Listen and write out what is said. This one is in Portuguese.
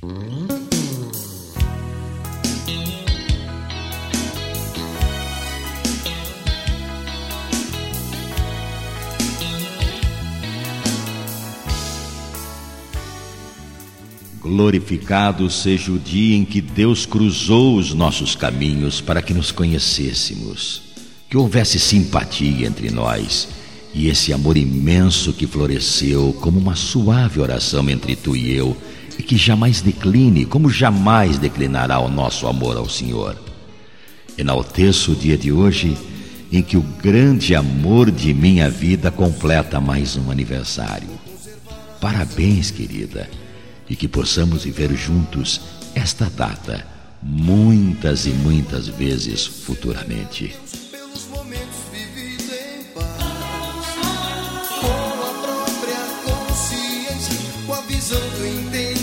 Glorificado seja o dia em que Deus cruzou os nossos caminhos para que nos conhecêssemos, que houvesse simpatia entre nós e esse amor imenso que floresceu como uma suave oração entre tu e eu e que jamais decline, como jamais declinará o nosso amor ao Senhor. Enalteço o dia de hoje em que o grande amor de minha vida completa mais um aniversário. Parabéns, querida, e que possamos viver juntos esta data muitas e muitas vezes futuramente. Pelos momentos vividos em paz, com a própria consciência, com a visão do entendimento.